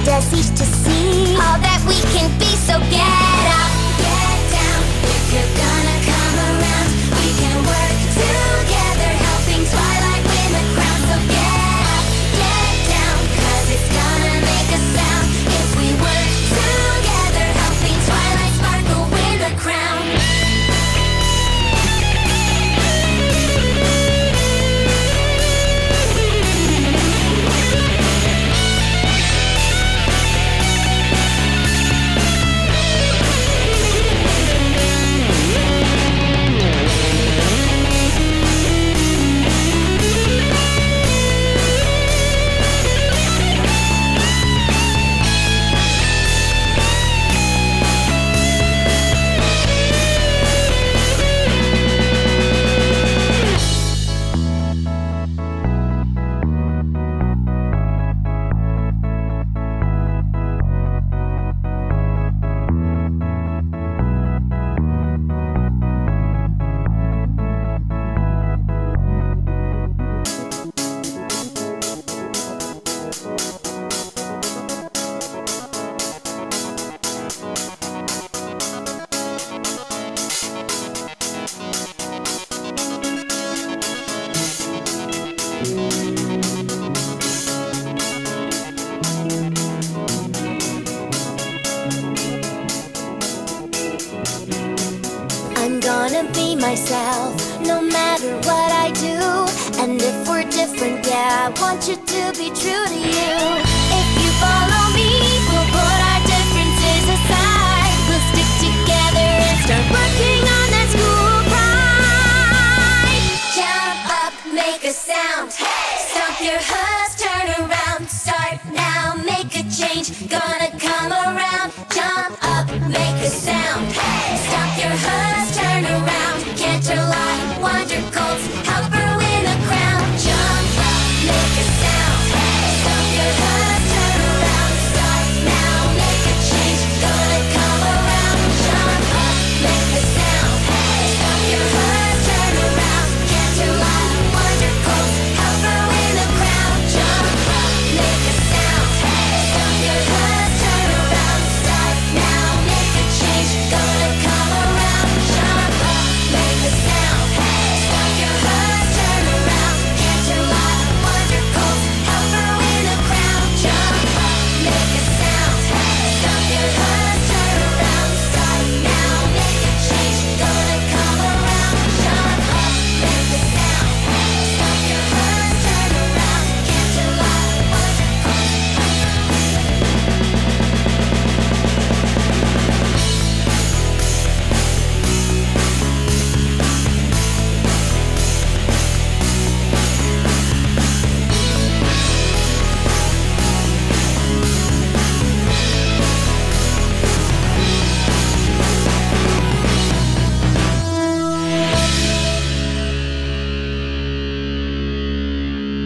want us each to see all that we can be. So get up, get down. If you're gonna come around, we can work together, helping Twilight win the crown. So get up, get down, 'cause it's gonna make a sound if we work together, helping Twilight Sparkle win the crown. I'm gonna be myself, no matter what I do. And if we're different, yeah, I want you to be true to you.